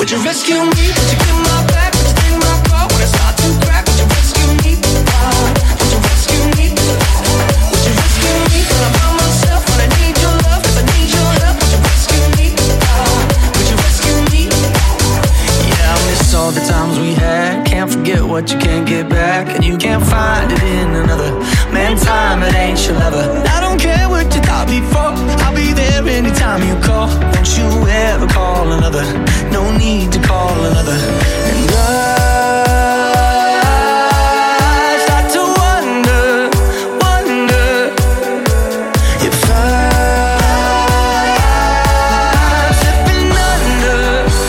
Would you rescue me? Would you get my back? Would you take my car when I start to crack? Would you rescue me? Would you rescue me? Would you rescue me? When I'm by myself, when I need your love, 'cause I need your help. Would you rescue me? Would you rescue me? Yeah, I miss all the times we had. Can't forget what you can't get back, and you can't find it in another. Man, time, it ain't your lover. I don't care what you thought before. I'll be there anytime you call. Don't you ever call another. No,